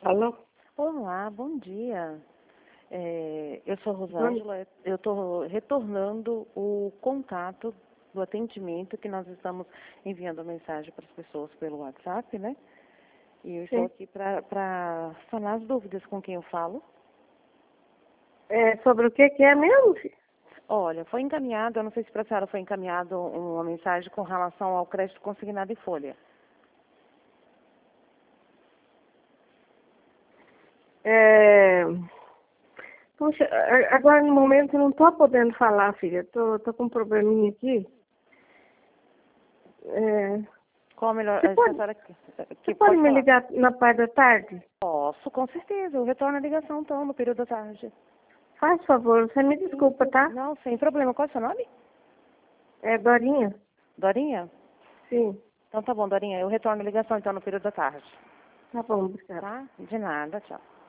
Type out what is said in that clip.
Alô? Olá, bom dia. Eu sou Bom, Rosângela, eu estou retornando o contato do atendimento que nós estamos enviando mensagem para as pessoas pelo WhatsApp, né? E eu estou sim. aqui para sanar as dúvidas com quem eu falo. Sobre o que é mesmo, filho? Olha, foi encaminhado, eu não sei se para a senhora foi encaminhado uma mensagem com relação ao crédito consignado em folha. É, Puxa, agora no momento eu não estou podendo falar, filha. Tô com um probleminha aqui. É, Qual a melhor, Você se a pode, senhora você que pode pode me falar? ligar na parte da tarde? Posso, com certeza. Eu retorno a ligação então no período da tarde. Faz favor, você me Sim, desculpa, tá? não, sem problema. Qual é o seu nome? É Dorinha? Dorinha? Sim. Então tá bom, Dorinha. Eu retorno a ligação então no período da tarde. Tá bom, obrigada. Tá? De nada, tchau.